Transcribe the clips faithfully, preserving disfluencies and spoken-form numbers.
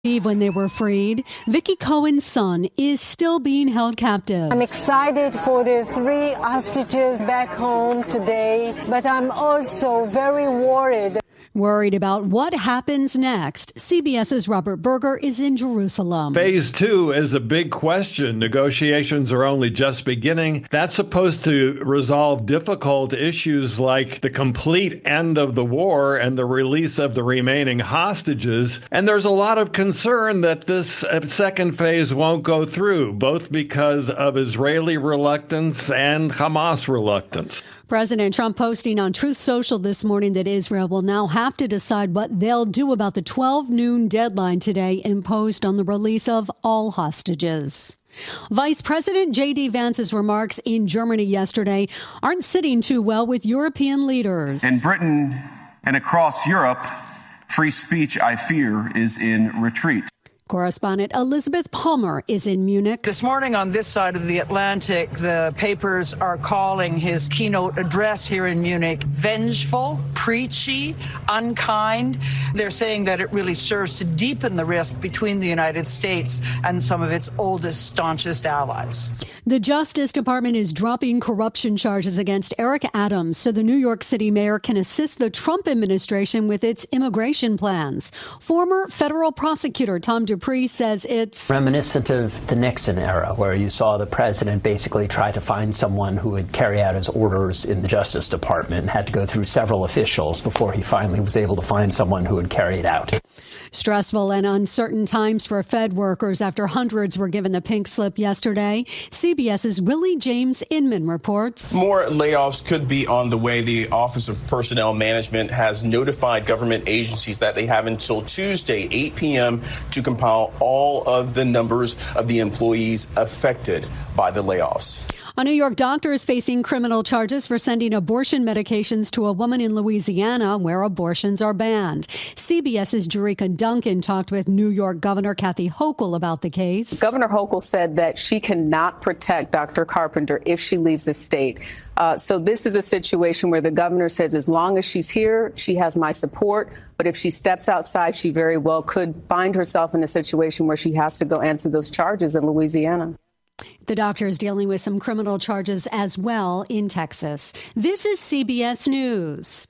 When they were freed, Vicky Cohen's son is still being held captive. I'm excited for the three hostages back home today, but I'm also very worried. Worried about what happens next. CBS's Robert Berger is in Jerusalem. Phase two is a big question. Negotiations are only just beginning. That's supposed to resolve difficult issues like the complete end of the war and the release of the remaining hostages. And there's a lot of concern that this second phase won't go through, both because of Israeli reluctance and Hamas reluctance. President Trump posting on Truth Social this morning that Israel will now have to decide what they'll do about the twelve noon deadline today imposed on the release of all hostages. Vice President J D. Vance's remarks in Germany yesterday aren't sitting too well with European leaders. In Britain and across Europe, free speech, I fear, is in retreat. Correspondent Elizabeth Palmer is in Munich. This morning on this side of the Atlantic, the papers are calling his keynote address here in Munich vengeful, preachy, unkind. They're saying that it really serves to deepen the rift between the United States and some of its oldest, staunchest allies. The Justice Department is dropping corruption charges against Eric Adams so the New York City mayor can assist the Trump administration with its immigration plans. Former federal prosecutor Tom Dupree says it's reminiscent of the Nixon era, where you saw the president basically try to find someone who would carry out his orders in the Justice Department, had to go through several officials before he finally was able to find someone who would carry it out. Stressful and uncertain times for Fed workers after hundreds were given the pink slip yesterday. CBS's Willie James Inman reports. More layoffs could be on the way. The Office of Personnel Management has notified government agencies that they have until Tuesday, eight p.m. to compile all of the numbers of the employees affected by the layoffs. A New York doctor is facing criminal charges for sending abortion medications to a woman in Louisiana where abortions are banned. CBS's Jerika Duncan talked with New York Governor Kathy Hochul about the case. Governor Hochul said that she cannot protect Doctor Carpenter if she leaves the state. Uh, so this is a situation where the governor says as long as she's here, she has my support. But if she steps outside, she very well could find herself in a situation where she has to go answer those charges in Louisiana. The doctor is dealing with some criminal charges as well in Texas. This is C B S News.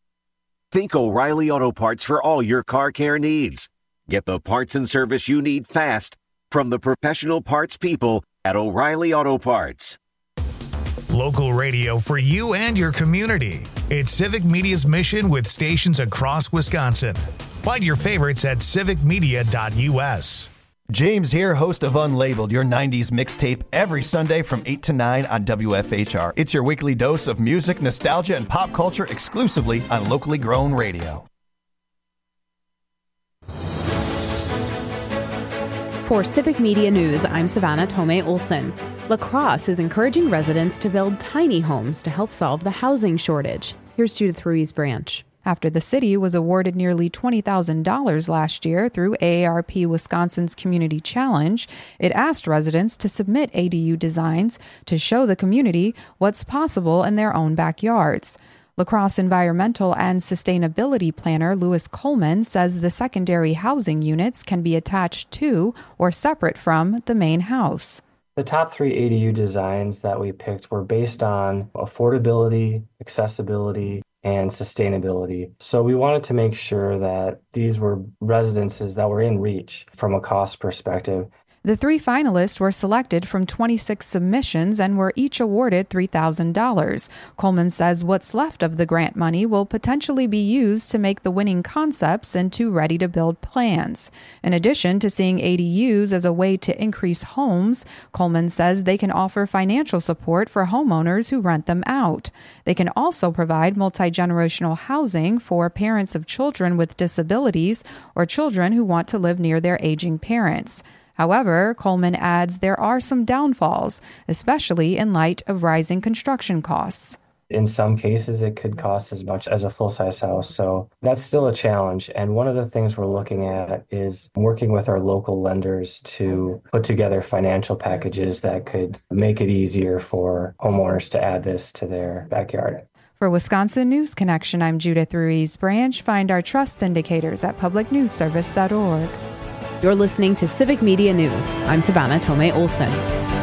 Think O'Reilly Auto Parts for all your car care needs. Get the parts and service you need fast from the professional parts people at O'Reilly Auto Parts. Local radio for you and your community. It's Civic Media's mission with stations across Wisconsin. Find your favorites at civic media dot u s. James here, host of Unlabeled, your nineties mixtape, every Sunday from eight to nine on W F H R. It's your weekly dose of music, nostalgia, and pop culture exclusively on locally grown radio. For Civic Media News, I'm Savannah Tomei Olson. La Crosse is encouraging residents to build tiny homes to help solve the housing shortage. Here's Judith Ruiz Branch. After the city was awarded nearly twenty thousand dollars last year through A A R P Wisconsin's Community Challenge, it asked residents to submit A D U designs to show the community what's possible in their own backyards. La Crosse Environmental and Sustainability Planner Louis Coleman says the secondary housing units can be attached to or separate from the main house. The top three A D U designs that we picked were based on affordability, accessibility, and sustainability. So we wanted to make sure that these were residences that were in reach from a cost perspective. The three finalists were selected from twenty-six submissions and were each awarded three thousand dollars. Coleman says what's left of the grant money will potentially be used to make the winning concepts into ready-to-build plans. In addition to seeing A D Us as a way to increase homes, Coleman says they can offer financial support for homeowners who rent them out. They can also provide multi-generational housing for parents of children with disabilities or children who want to live near their aging parents. However, Coleman adds there are some downfalls, especially in light of rising construction costs. In some cases, it could cost as much as a full-size house, so that's still a challenge. And one of the things we're looking at is working with our local lenders to put together financial packages that could make it easier for homeowners to add this to their backyard. For Wisconsin News Connection, I'm Judith Ruiz Branch. Find our trust indicators at public news service dot org. You're listening to Civic Media News. I'm Savannah Tomei Olson.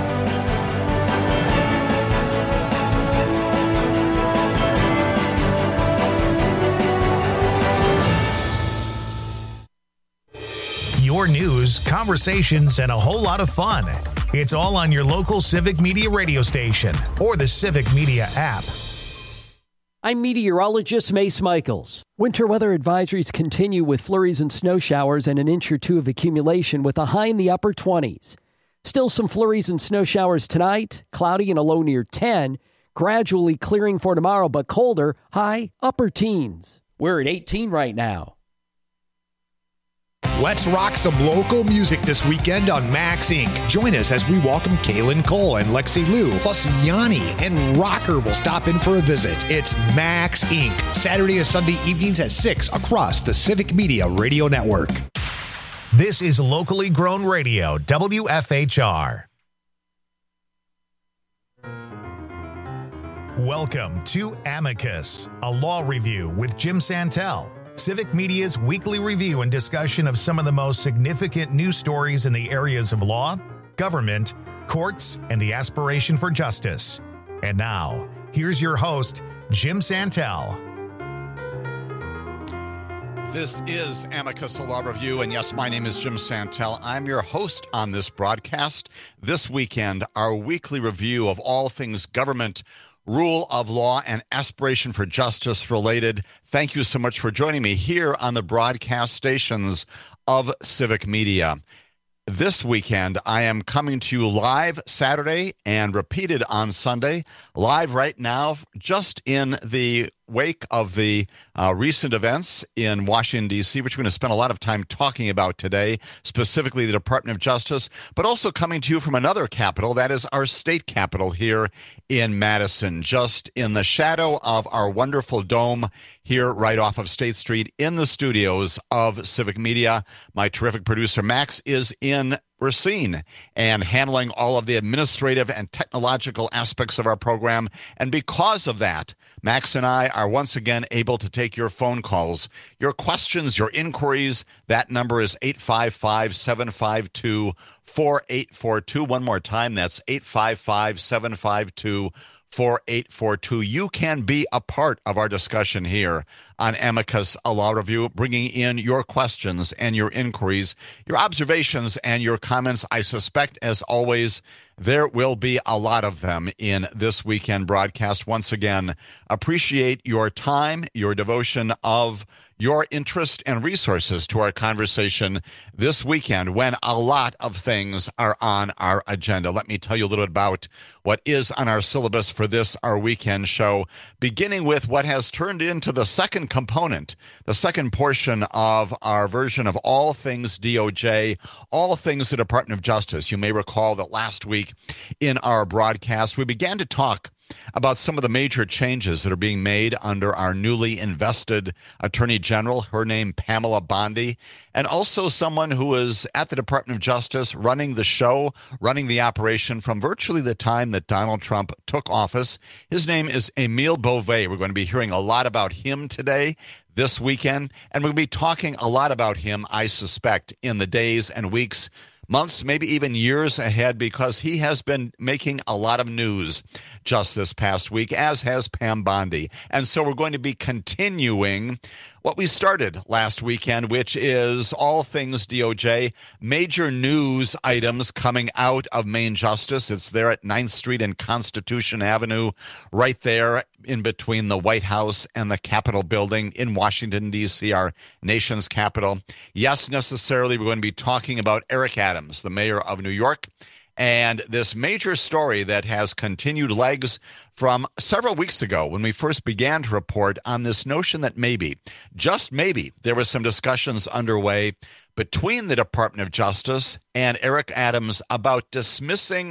Your news, conversations, and a whole lot of fun. It's all on your local Civic Media radio station or the Civic Media app. I'm meteorologist Mace Michaels. Winter weather advisories continue with flurries and snow showers and an inch or two of accumulation with a high in the upper twenties. Still some flurries and snow showers tonight, cloudy and a low near ten. Gradually clearing for tomorrow, but colder, high upper teens. We're at eighteen right now. Let's rock some local music this weekend on Max Incorporated. Join us as we welcome Kaylin Cole and Lexi Liu, plus Yanni and Rocker will stop in for a visit. It's Max Incorporated, Saturday and Sunday evenings at six across the Civic Media Radio Network. This is locally grown radio, W F H R. Welcome to Amicus, a law review with Jim Santel. Civic Media's weekly review and discussion of some of the most significant news stories in the areas of law, government, courts, and the aspiration for justice. And now, here's your host, Jim Santel. This is Amicus, a law review, and yes, my name is Jim Santel. I'm your host on this broadcast. This weekend, our weekly review of all things government, rule of law, and aspiration for justice related. Thank you so much for joining me here on the broadcast stations of Civic Media. This weekend, I am coming to you live Saturday and repeated on Sunday. Live right now, just in the wake of the uh, recent events in Washington, D C, which we're going to spend a lot of time talking about today, specifically the Department of Justice, but also coming to you from another capital, that is our state capital here in Madison, just in the shadow of our wonderful dome here right off of State Street in the studios of Civic Media. My terrific producer, Max, is in Racine and handling all of the administrative and technological aspects of our program. And because of that, Max and I are once again able to take your phone calls, your questions, your inquiries. That number is eight five five, seven five two, four eight four two. One more time, that's eight five five, seven five two, four eight four two. You can be a part of our discussion here on Amicus, a law review, bringing in your questions and your inquiries, your observations and your comments. I suspect, as always, there will be a lot of them in this weekend broadcast. Once again, appreciate your time, your devotion of your interest and resources to our conversation this weekend when a lot of things are on our agenda. Let me tell you a little bit about what is on our syllabus for this, our weekend show, beginning with what has turned into the second component, the second portion of our version of all things D O J, all things the Department of Justice. You may recall that last week in our broadcast, we began to talk about some of the major changes that are being made under our newly invested Attorney General, her name Pamela Bondi, and also someone who is at the Department of Justice running the show, running the operation from virtually the time that Donald Trump took office. His name is Emile Beauvais. We're going to be hearing a lot about him today, this weekend, and we'll be talking a lot about him, I suspect, in the days and weeks, months, maybe even years ahead, because he has been making a lot of news just this past week, as has Pam Bondi. And so we're going to be continuing what we started last weekend, which is all things D O J, major news items coming out of Main Justice. It's there at ninth Street and Constitution Avenue, right there in between the White House and the Capitol building in Washington, D C, our nation's capital. Yes, necessarily, we're going to be talking about Eric Adams, the mayor of New York, and this major story that has continued legs from several weeks ago when we first began to report on this notion that maybe, just maybe, there were some discussions underway between the Department of Justice and Eric Adams about dismissing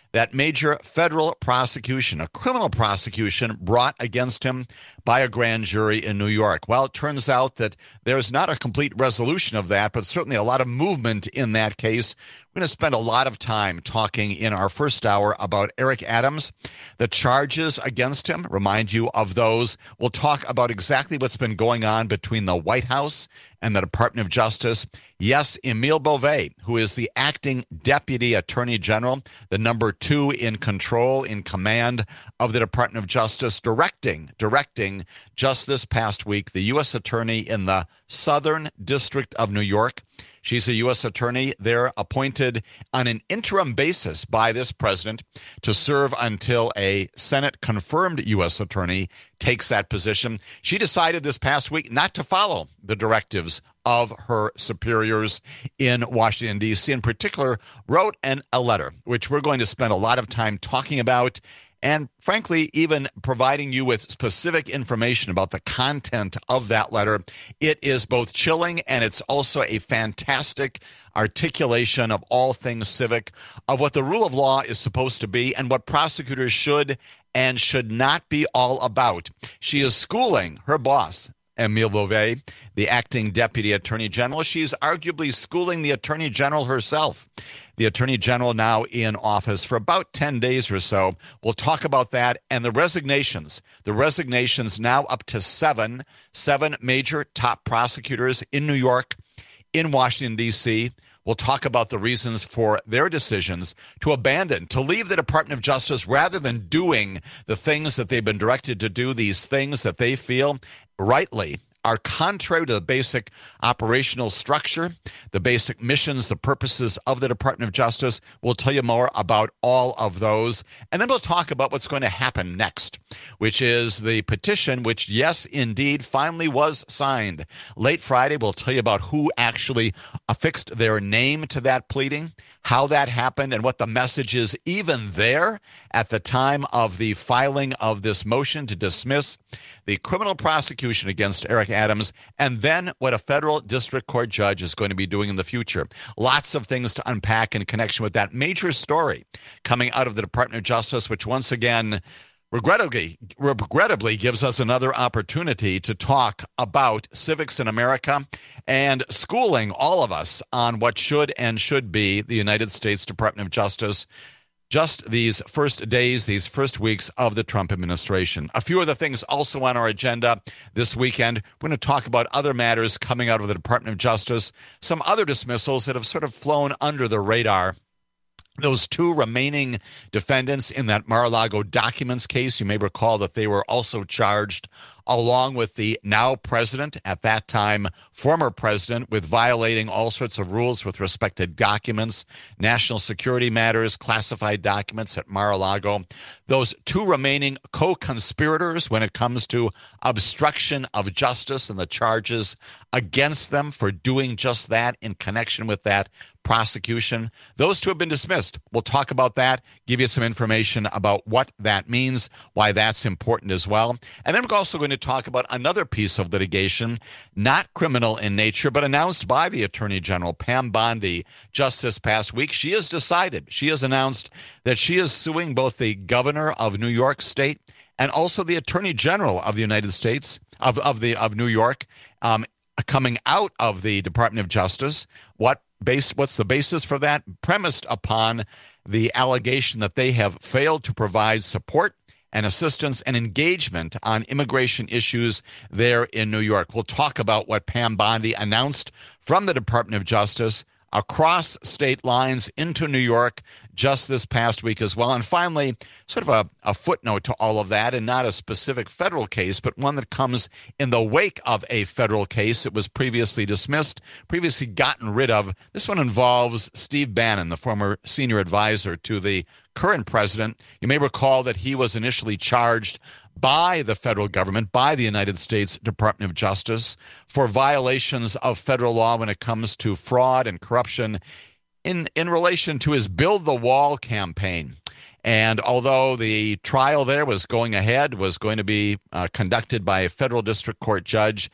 that major federal prosecution, a criminal prosecution brought against him by a grand jury in New York. Well, it turns out that there's not a complete resolution of that, but certainly a lot of movement in that case. We're going to spend a lot of time talking in our first hour about Eric Adams, the charges against him, remind you of those. We'll talk about exactly what's been going on between the White House and the Department of Justice. Yes, Emile Beauvais, who is the acting deputy attorney general, the number two in control, in command of the Department of Justice, directing, directing just this past week, the U S attorney in the Southern District of New York. She's a U S attorney there, appointed on an interim basis by this president to serve until a Senate-confirmed U S attorney takes that position. She decided this past week not to follow the directives of her superiors in Washington, D C, in particular, wrote an, a letter, which we're going to spend a lot of time talking about, and frankly, even providing you with specific information about the content of that letter. It is both chilling and it's also a fantastic articulation of all things civic, of what the rule of law is supposed to be and what prosecutors should and should not be all about. She is schooling her boss, Emile Beauvais, the acting deputy attorney general. She's arguably schooling the attorney general herself. The attorney general now in office for about ten days or so. We'll talk about that and the resignations. The resignations now up to seven, seven major top prosecutors in New York, in Washington, D C. We'll talk about the reasons for their decisions to abandon, to leave the Department of Justice rather than doing the things that they've been directed to do, these things that they feel rightly are contrary to the basic operational structure, the basic missions, the purposes of the Department of Justice. We'll tell you more about all of those. And then we'll talk about what's going to happen next, which is the petition, which, yes, indeed, finally was signed. Late Friday, we'll tell you about who actually affixed their name to that pleading, how that happened, and what the message is even there at the time of the filing of this motion to dismiss the criminal prosecution against Eric Adams, and then what a federal district court judge is going to be doing in the future. Lots of things to unpack in connection with that major story coming out of the Department of Justice, which once again regrettably, regrettably gives us another opportunity to talk about civics in America and schooling all of us on what should and should be the United States Department of Justice just these first days, these first weeks of the Trump administration. A few of the things also on our agenda this weekend. We're going to talk about other matters coming out of the Department of Justice, some other dismissals that have sort of flown under the radar. Those two remaining defendants in that Mar-a-Lago documents case, you may recall that they were also charged along with the now president, at that time former president, with violating all sorts of rules with respect to documents, national security matters, classified documents at Mar-a-Lago. Those two remaining co-conspirators when it comes to obstruction of justice and the charges against them for doing just that in connection with that prosecution, those two have been dismissed. We'll talk about that, give you some information about what that means, why that's important as well. And then we're also going to talk about another piece of litigation, not criminal in nature, but announced by the Attorney General, Pam Bondi, just this past week. She has decided, she has announced that she is suing both the governor of New York State and also the Attorney General of the United States, of, of, the, of New York, um, coming out of the Department of Justice. What base? What's the basis for that? Premised upon the allegation that they have failed to provide support and assistance and engagement on immigration issues there in New York. We'll talk about what Pam Bondi announced from the Department of Justice across state lines into New York just this past week as well. And finally, sort of a, a footnote to all of that, and not a specific federal case, but one that comes in the wake of a federal case. It was previously dismissed, previously gotten rid of. This one involves Steve Bannon, the former senior advisor to the current president. You may recall that he was initially charged by the federal government, by the United States Department of Justice, for violations of federal law when it comes to fraud and corruption in, in relation to his Build the Wall campaign. And although the trial there was going ahead, was going to be uh, conducted by a federal district court judge,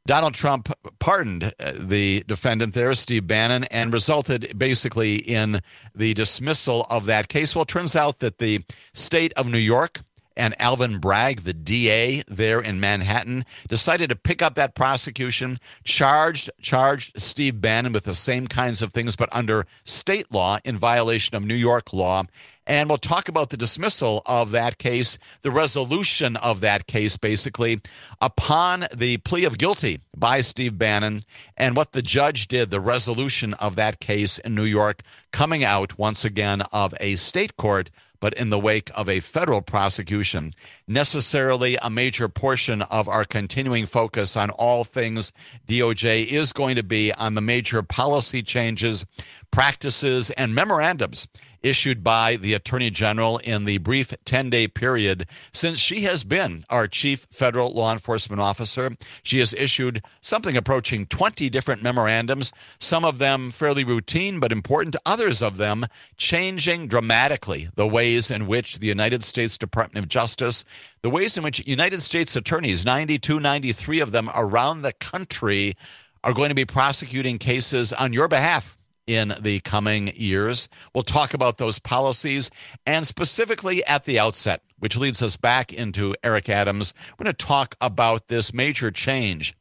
Donald Trump pardoned the defendant there, Steve Bannon, and resulted basically in the dismissal of that case. Well, it turns out that the state of New York and Alvin Bragg, the D A there in Manhattan, decided to pick up that prosecution, charged charged Steve Bannon with the same kinds of things, but under state law in violation of New York law. And we'll talk about the dismissal of that case, the resolution of that case, basically, upon the plea of guilty by Steve Bannon, and what the judge did, the resolution of that case in New York, coming out once again of a state court, but in the wake of a federal prosecution. Necessarily a major portion of our continuing focus on all things D O J is going to be on the major policy changes, practices, and memorandums issued by the Attorney General in the brief ten-day period since she has been our chief federal law enforcement officer. She has issued something approaching twenty different memorandums, some of them fairly routine but important, others of them changing dramatically the ways in which the United States Department of Justice, the ways in which United States attorneys, ninety-two, ninety-three of them around the country, are going to be prosecuting cases on your behalf in the coming years. We'll talk about those policies, and specifically at the outset, which leads us back into Eric Adams, we're going to talk about this major change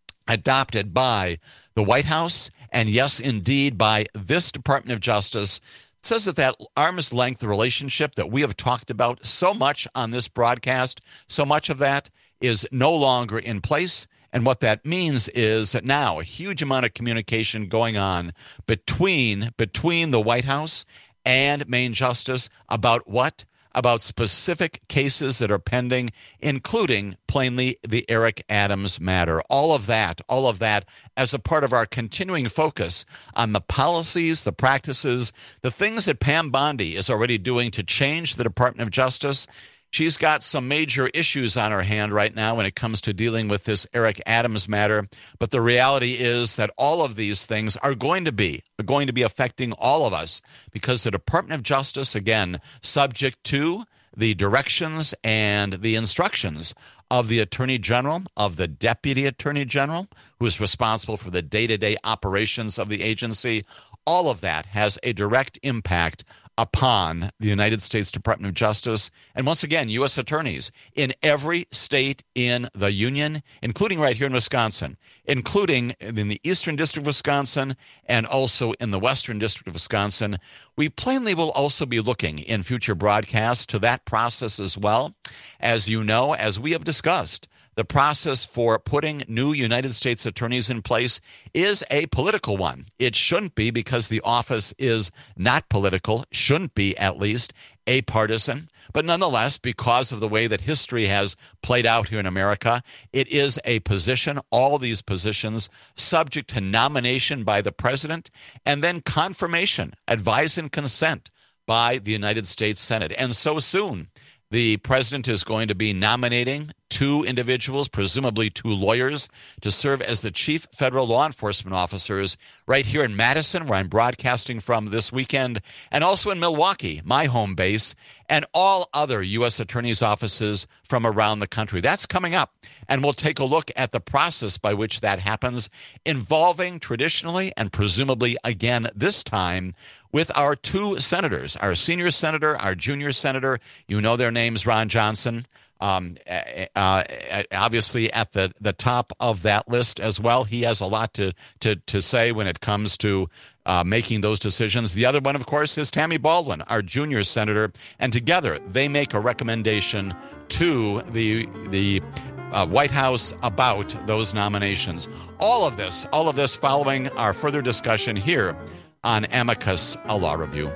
adopted by the White House, and yes, indeed, by this Department of Justice. It says that that arm's length relationship that we have talked about so much on this broadcast, so much of that is no longer in place. And what that means is that now a huge amount of communication going on between between the White House and Main Justice about what? About specific cases that are pending, including, plainly, the Eric Adams matter. All of that, all of that as a part of our continuing focus on the policies, the practices, the things that Pam Bondi is already doing to change the Department of Justice. She's got some major issues on her hand right now when it comes to dealing with this Eric Adams matter. But the reality is that all of these things are going to be are going to be affecting all of us, because the Department of Justice, again, subject to the directions and the instructions of the Attorney General, of the Deputy Attorney General, who is responsible for the day-to-day operations of the agency. All of that has a direct impact upon the United States Department of Justice, and once again, U S attorneys in every state in the union, including right here in Wisconsin, including in the Eastern District of Wisconsin and also in the Western District of Wisconsin. We plainly will also be looking in future broadcasts to that process as well. As you know, as we have discussed, the process for putting new United States attorneys in place is a political one. It shouldn't be, because the office is not political, shouldn't be at least apartisan. But nonetheless, because of the way that history has played out here in America, it is a position, all these positions, subject to nomination by the president and then confirmation, advice and consent by the United States Senate. And so soon, the president is going to be nominating two individuals, presumably two lawyers, to serve as the chief federal law enforcement officers right here in Madison, where I'm broadcasting from this weekend, and also in Milwaukee, my home base, and all other U S attorneys' offices from around the country. That's coming up, and we'll take a look at the process by which that happens, involving traditionally and presumably again this time with our two senators, our senior senator, our junior senator. You know their names, Ron Johnson, um, uh, obviously at the, the top of that list as well. He has a lot to, to, to say when it comes to uh, making those decisions. The other one, of course, is Tammy Baldwin, our junior senator, and together they make a recommendation to the the uh, White House about those nominations. All of this, all of this following our further discussion here on Amicus, a Law Review.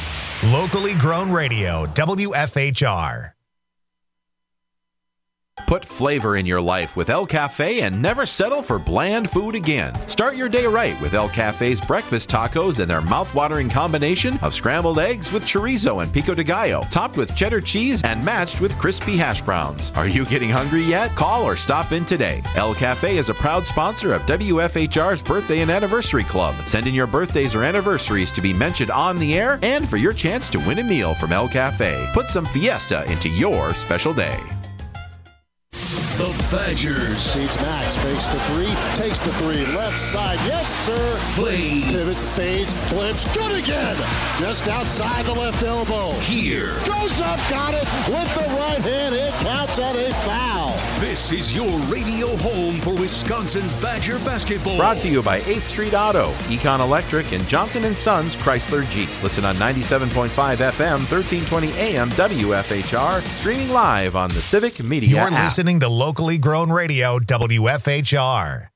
Locally grown radio, W F H R. Put Put flavor in your life with El Cafe and never settle for bland food again. Start your day right with El Cafe's breakfast tacos and their mouth-watering combination of scrambled eggs with chorizo and pico de gallo, topped with cheddar cheese and matched with crispy hash browns. Are you getting hungry yet? Call or stop in today. El Cafe is a proud sponsor of W F H R's Birthday and Anniversary Club. Send in your birthdays or anniversaries to be mentioned on the air and for your chance to win a meal from El Cafe. Put some fiesta into your special day. The Badgers. Feeds Max, fakes the three, takes the three, left side, yes sir. Play. Pivots, fades, flips, good again. Just outside the left elbow. Here. Goes up, got it, with the right hand, it counts at a foul. This is your radio home for Wisconsin Badger basketball. Brought to you by eighth Street Auto, Econ Electric, and Johnson and Sons Chrysler Jeep. Listen on ninety-seven point five F M, thirteen twenty A M, W F H R, streaming live on the Civic Media You're app. You're listening to locally grown radio, W F H R.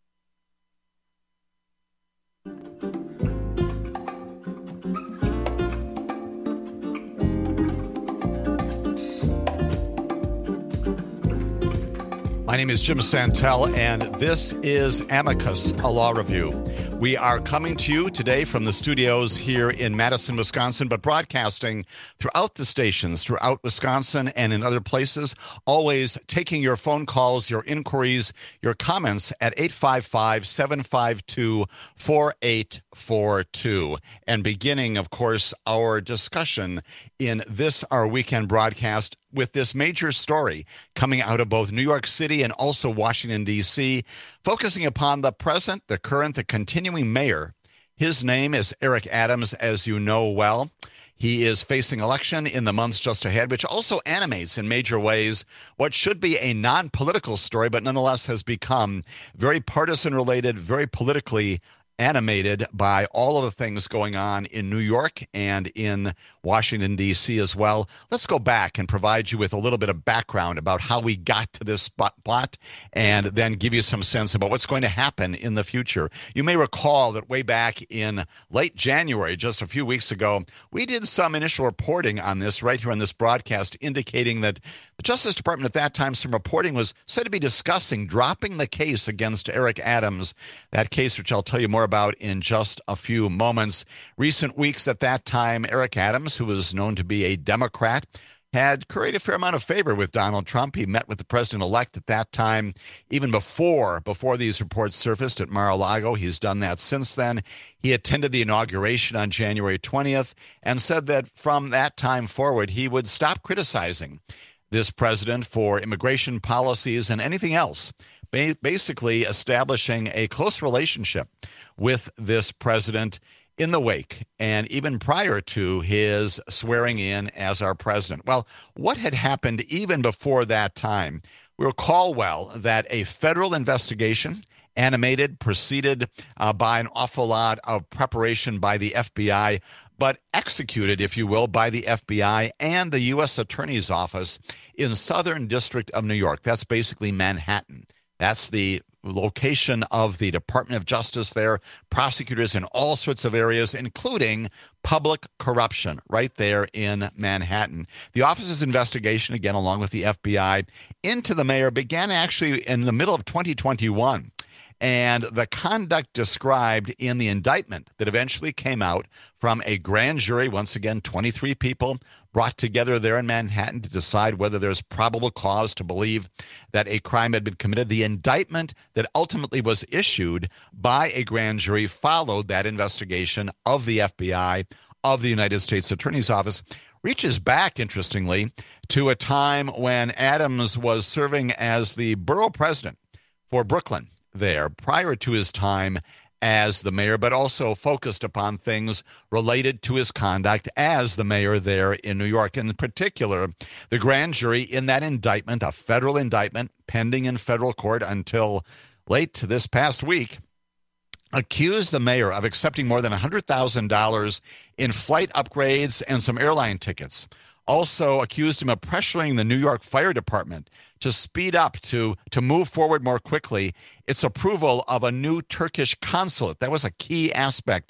My name is Jim Santel, and this is Amicus, a law review. We are coming to you today from the studios here in Madison, Wisconsin, but broadcasting throughout the stations, throughout Wisconsin and in other places, always taking your phone calls, your inquiries, your comments at eight five five, seven five two, four eight four two. And beginning, of course, our discussion in this, our weekend broadcast, with this major story coming out of both New York City and also Washington, D C, focusing upon the present, the current, the continuing mayor. His name is Eric Adams, as you know well. He is facing election in the months just ahead, which also animates in major ways what should be a non-political story, but nonetheless has become very partisan-related, very politically animated by all of the things going on in New York and in Washington, D C as well. Let's go back and provide you with a little bit of background about how we got to this spot and then give you some sense about what's going to happen in the future. You may recall that way back in late January, just a few weeks ago, we did some initial reporting on this right here on this broadcast, indicating that the Justice Department at that time, some reporting was said to be discussing dropping the case against Eric Adams, that case which I'll tell you more about in just a few moments. Recent weeks at that time, Eric Adams, who was known to be a Democrat, had curried a fair amount of favor with Donald Trump. He met with the president-elect at that time, even before before these reports surfaced at Mar-a-Lago. He's done that since then. He attended the inauguration on January twentieth and said that from that time forward, he would stop criticizing this president for immigration policies and anything else, basically establishing a close relationship with this president in the wake and even prior to his swearing in as our president. Well, what had happened even before that time? We recall well that a federal investigation, animated, preceded uh, by an awful lot of preparation by the F B I, but executed, if you will, by the F B I and the U S Attorney's Office in Southern District of New York. That's basically Manhattan. That's the location of the Department of Justice there, prosecutors in all sorts of areas, including public corruption right there in Manhattan. The office's investigation, again, along with the F B I, into the mayor began actually in the middle of twenty twenty-one. And the conduct described in the indictment that eventually came out from a grand jury, once again, twenty-three people brought together there in Manhattan to decide whether there's probable cause to believe that a crime had been committed. The indictment that ultimately was issued by a grand jury followed that investigation of the F B I, of the United States Attorney's Office, reaches back, interestingly, to a time when Adams was serving as the borough president for Brooklyn there prior to his time as the mayor, but also focused upon things related to his conduct as the mayor there in New York. In particular, the grand jury in that indictment, a federal indictment pending in federal court until late this past week, accused the mayor of accepting more than one hundred thousand dollars in flight upgrades and some airline tickets. Also accused him of pressuring the New York Fire Department to speed up, to, to move forward more quickly, its approval of a new Turkish consulate. That was a key aspect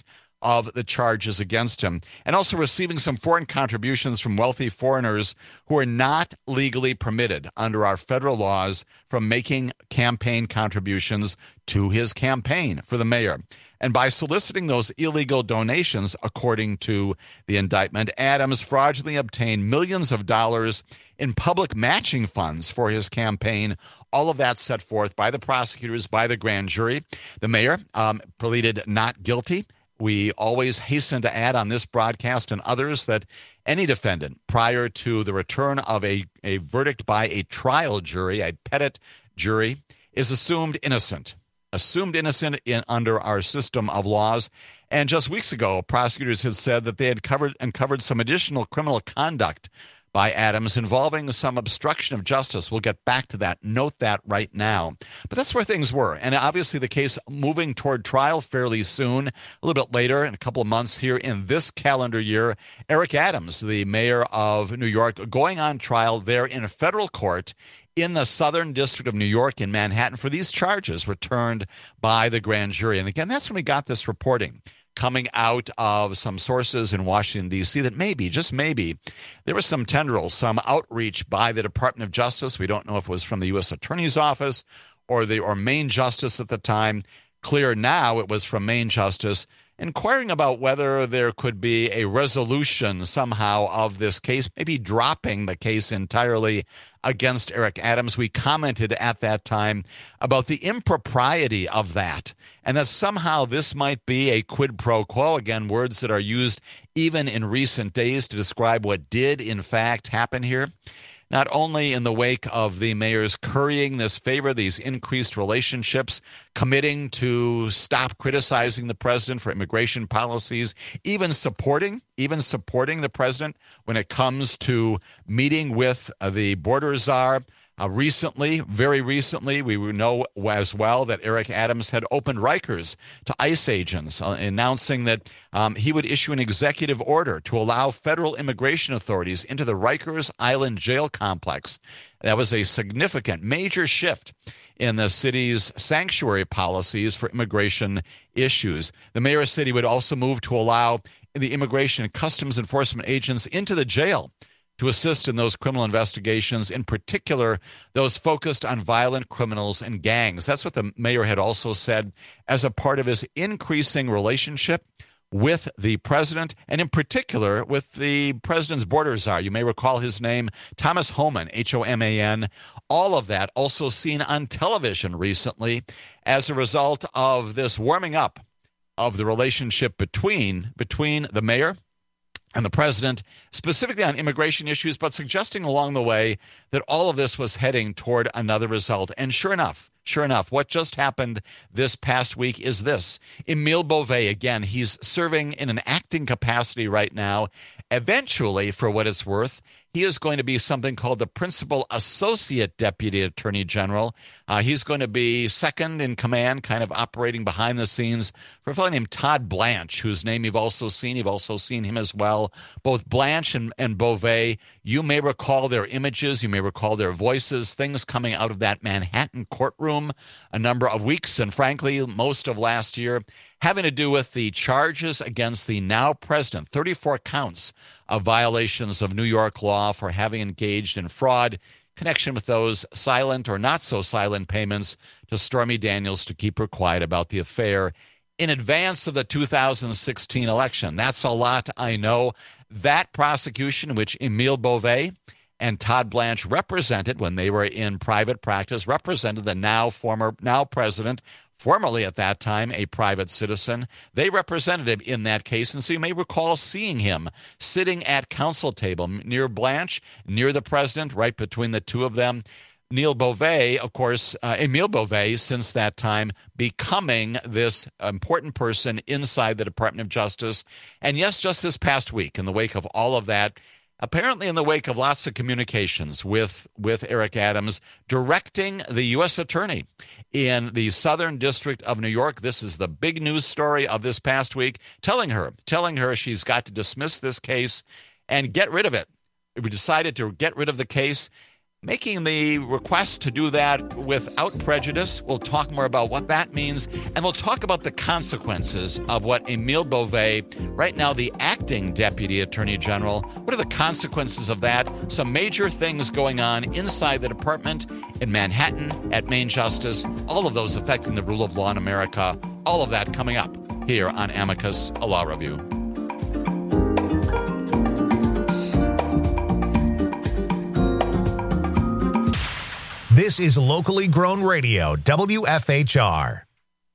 of the charges against him, and also receiving some foreign contributions from wealthy foreigners who are not legally permitted under our federal laws from making campaign contributions to his campaign for the mayor. And by soliciting those illegal donations, according to the indictment, Adams fraudulently obtained millions of dollars in public matching funds for his campaign. All of that set forth by the prosecutors, by the grand jury. The mayor um, pleaded not guilty. We always hasten to add on this broadcast and others that any defendant, prior to the return of a, a verdict by a trial jury, a petit jury, is assumed innocent. Assumed innocent in, under our system of laws. And just weeks ago, prosecutors had said that they had covered uncovered some additional criminal conduct by Adams involving some obstruction of justice. We'll get back to that. Note that right now. But that's where things were. And obviously the case moving toward trial fairly soon, a little bit later, in a couple of months here in this calendar year. Eric Adams, the mayor of New York, going on trial there in a federal court in the Southern District of New York in Manhattan for these charges returned by the grand jury. And again, that's when we got this reporting coming out of some sources in Washington, D C, that maybe, just maybe, there was some tendrils, some outreach by the Department of Justice. We don't know if it was from the U S Attorney's Office or the or Main Justice at the time. Clear now it was from Main Justice, inquiring about whether there could be a resolution somehow of this case, maybe dropping the case entirely against Eric Adams. We commented at that time about the impropriety of that, and that somehow this might be a quid pro quo, again, words that are used even in recent days to describe what did in fact happen here. Not only in the wake of the mayor's currying this favor, these increased relationships, committing to stop criticizing the president for immigration policies, even supporting, even supporting the president when it comes to meeting with uh, the border czar. Uh, recently, very recently, we know as well that Eric Adams had opened Rikers to ICE agents, uh, announcing that um, he would issue an executive order to allow federal immigration authorities into the Rikers Island jail complex. That was a significant, major shift in the city's sanctuary policies for immigration issues. The mayor said he would also move to allow the immigration and customs enforcement agents into the jail to assist in those criminal investigations, in particular, those focused on violent criminals and gangs. That's what the mayor had also said as a part of his increasing relationship with the president, and in particular with the president's border czar. You may recall his name, Thomas Homan, H O M A N. All of that also seen on television recently as a result of this warming up of the relationship between, between the mayor and the president, specifically on immigration issues, but suggesting along the way that all of this was heading toward another result. And sure enough, sure enough, what just happened this past week is this. Emile Beauvais, again, he's serving in an acting capacity right now. Eventually, for what it's worth, he is going to be something called the Principal Associate Deputy Attorney General. Uh, he's going to be second in command, kind of operating behind the scenes for a fellow named Todd Blanche, whose name you've also seen. You've also seen him as well. Both Blanche and, and Beauvais, you may recall their images, you may recall their voices, things coming out of that Manhattan courtroom a number of weeks, and frankly, most of last year, having to do with the charges against the now president, thirty-four counts of violations of New York law for having engaged in fraud, connection with those silent or not so silent payments to Stormy Daniels to keep her quiet about the affair in advance of the two thousand sixteen election. That's a lot, I know. That prosecution, which Emile Beauvais and Todd Blanche represented when they were in private practice, represented the now former, now president, formerly at that time a private citizen. They represented him in that case, and so you may recall seeing him sitting at counsel table near Blanche, near the president, right between the two of them. Neil Beauvais, of course, uh, Emile Beauvais, since that time, becoming this important person inside the Department of Justice. And yes, just this past week, in the wake of all of that, apparently in the wake of lots of communications with, with Eric Adams, directing the U S attorney in the Southern District of New York. This is the big news story of this past week, telling her, telling her she's got to dismiss this case and get rid of it. We decided to get rid of the case. making the request to do that without prejudice. We'll talk more about what that means, and we'll talk about the consequences of what Emile Beauvais, right now the acting Deputy Attorney General, what are the consequences of that? Some major things going on inside the department in Manhattan, at Main Justice, all of those affecting the rule of law in America, all of that coming up here on Amicus, a Law Review. This is locally grown radio, W F H R.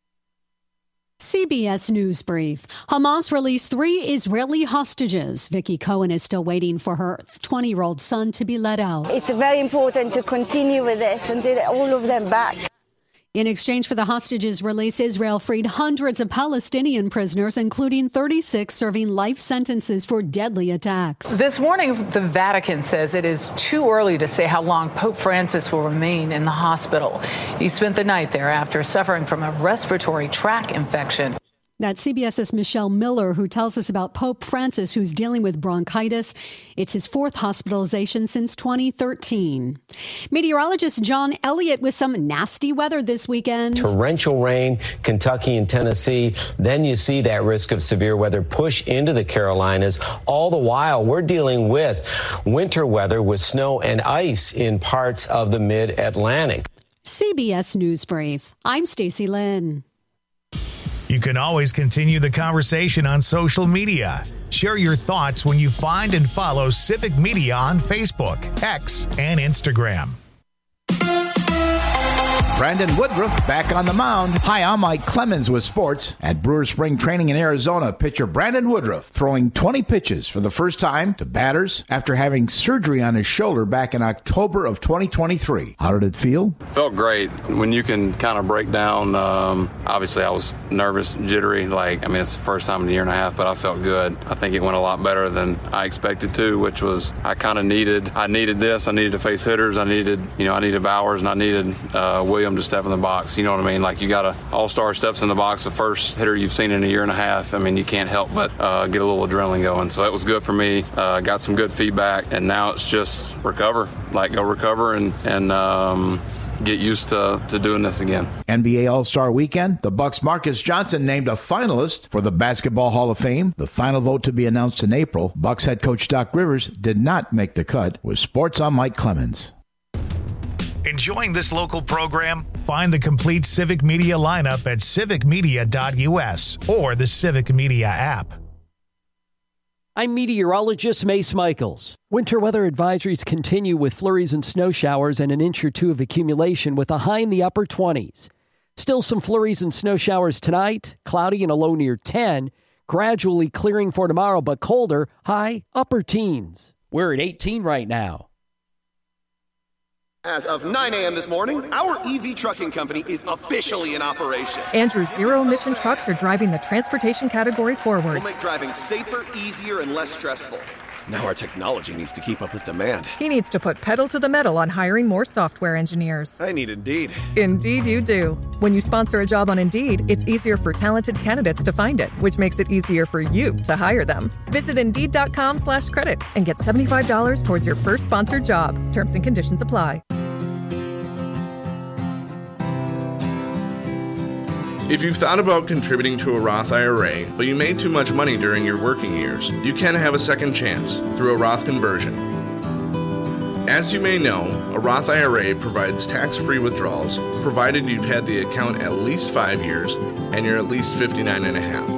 C B S News Brief. Hamas released three Israeli hostages. Vicky Cohen is still waiting for her twenty-year-old son to be let out. It's very important to continue with this and get all of them back. In exchange for the hostages release, Israel freed hundreds of Palestinian prisoners, including thirty-six serving life sentences for deadly attacks. This morning, the Vatican says it is too early to say how long Pope Francis will remain in the hospital. He spent the night there after suffering from a respiratory tract infection. That's CBS's Michelle Miller, who tells us about Pope Francis, who's dealing with bronchitis. It's his fourth hospitalization since twenty thirteen. Meteorologist John Elliott with some nasty weather this weekend. Torrential rain, Kentucky and Tennessee. Then you see that risk of severe weather push into the Carolinas. All the while, we're dealing with winter weather with snow and ice in parts of the mid-Atlantic. C B S News Brief. I'm Stacey Lynn. You can always continue the conversation on social media. Share your thoughts when you find and follow Civic Media on Facebook, X, and Instagram. Brandon Woodruff back on the mound. Hi, I'm Mike Clemens with sports. At Brewers Spring Training in Arizona, pitcher Brandon Woodruff throwing twenty pitches for the first time to batters after having surgery on his shoulder back in October of twenty twenty-three. How did it feel? Felt great. When you can kind of break down, um, obviously I was nervous, jittery. Like, I mean, it's the first time in a year and a half, but I felt good. I think it went a lot better than I expected to, which was I kind of needed. I needed this. I needed to face hitters. I needed, you know, I needed Bowers and I needed uh, Williams to step in the box. You know what I mean? Like, you got a all-star steps in the box, the first hitter you've seen in a year and a half. I mean, you can't help but uh, get a little adrenaline going. So it was good for me. Uh, got some good feedback, and now it's just recover. Like, go recover and and um, get used to, to doing this again. N B A All-Star Weekend, the Bucks' Marcus Johnson named a finalist for the Basketball Hall of Fame. The final vote to be announced in April. Bucks head coach Doc Rivers did not make the cut. With sports, I'm Mike Clemens. Enjoying this local program? Find the complete Civic Media lineup at civic media dot u s or the Civic Media app. I'm meteorologist Mace Michaels. Winter weather advisories continue with flurries and snow showers and an inch or two of accumulation with a high in the upper twenties. Still some flurries and snow showers tonight, cloudy and a low near ten, gradually clearing for tomorrow but colder, high upper teens. We're at eighteen right now. As of nine a.m. this morning, our E V trucking company is officially in operation. Andrew's zero-emission trucks are driving the transportation category forward. We'll make driving safer, easier, and less stressful. Now our technology needs to keep up with demand. He needs to put pedal to the metal on hiring more software engineers. I need Indeed. Indeed you do. When you sponsor a job on Indeed, it's easier for talented candidates to find it, which makes it easier for you to hire them. Visit Indeed.com slash credit and get seventy-five dollars towards your first sponsored job. Terms and conditions apply. If you've thought about contributing to a Roth I R A, but you made too much money during your working years, you can have a second chance through a Roth conversion. As you may know, a Roth I R A provides tax-free withdrawals, provided you've had the account at least five years and you're at least fifty-nine and a half.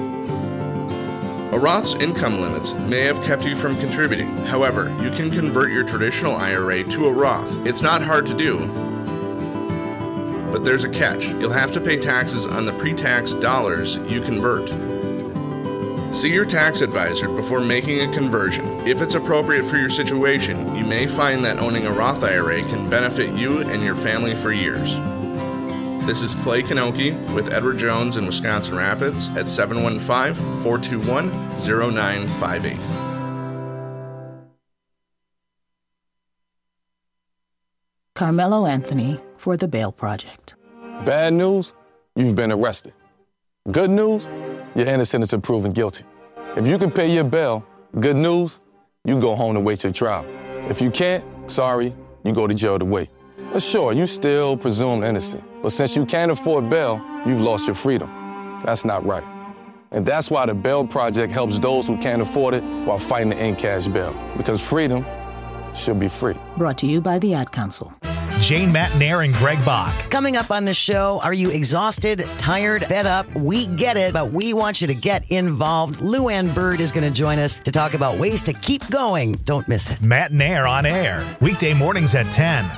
A Roth's income limits may have kept you from contributing. However, you can convert your traditional I R A to a Roth. It's not hard to do. But there's a catch. You'll have to pay taxes on the pre-tax dollars you convert. See your tax advisor before making a conversion. If it's appropriate for your situation, you may find that owning a Roth I R A can benefit you and your family for years. This is Clay Kanoki with Edward Jones in Wisconsin Rapids at seven one five, four two one, zero nine five eight. Carmelo Anthony for the Bail Project. Bad news, you've been arrested. Good news, you're innocent until proven guilty. If you can pay your bail, good news, you go home to wait your trial. If you can't, sorry, you go to jail to wait. But sure, you still presumed innocent. But since you can't afford bail, you've lost your freedom. That's not right. And that's why the Bail Project helps those who can't afford it while fighting to end cash bail. Because freedom should be free. Brought to you by the Ad Council. Jane Matnair and Greg Bach. Coming up on the show, are you exhausted, tired, fed up? We get it, but we want you to get involved. Lou Ann Bird is going to join us to talk about ways to keep going. Don't miss it. Matnair on air, weekday mornings at ten.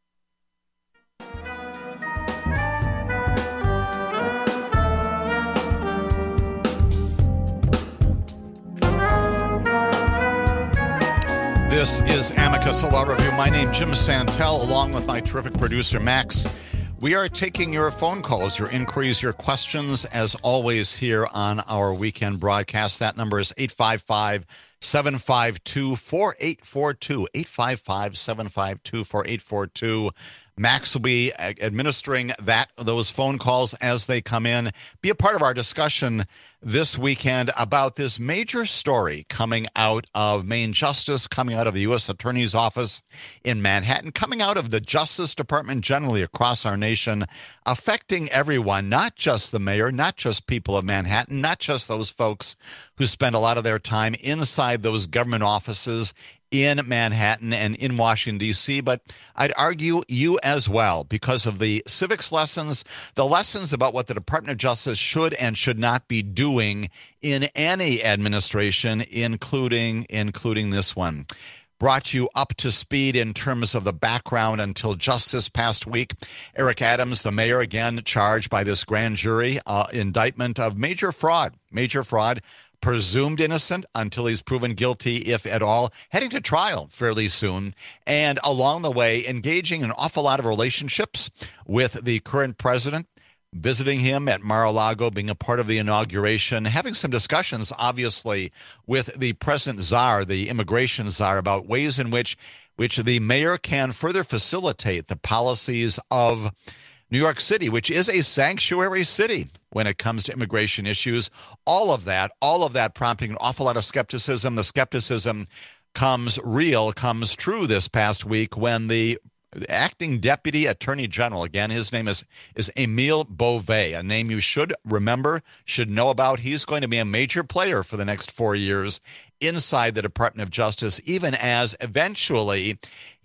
This is Amicus, a law review. My name is Jim Santel, along with my terrific producer, Max. We are taking your phone calls, your inquiries, your questions, as always, here on our weekend broadcast. That number is eight five five, seven five two, four eight four two, eight five five, seven five two, four eight four two. Max will be administering that those phone calls as they come in. Be a part of our discussion this weekend about this major story coming out of Main Justice, coming out of the U S Attorney's Office in Manhattan, coming out of the Justice Department generally across our nation, affecting everyone, not just the mayor, not just people of Manhattan, not just those folks who spend a lot of their time inside those government offices in Manhattan and in Washington, D C, but I'd argue you as well because of the civics lessons, the lessons about what the Department of Justice should and should not be doing in any administration, including including this one. Brought you up to speed in terms of the background until just this past week. Eric Adams, the mayor, again charged by this grand jury uh, indictment of major fraud, major fraud. Presumed innocent until he's proven guilty, if at all, heading to trial fairly soon, and along the way engaging in an awful lot of relationships with the current president, visiting him at Mar-a-Lago, being a part of the inauguration, having some discussions, obviously, with the present czar, the immigration czar, about ways in which, which the mayor can further facilitate the policies of New York City, which is a sanctuary city when it comes to immigration issues. All of that, all of that prompting an awful lot of skepticism. The skepticism comes real, comes true this past week when the acting deputy attorney general, again, his name is, is Emile Beauvais, a name you should remember, should know about. He's going to be a major player for the next four years inside the Department of Justice, even as eventually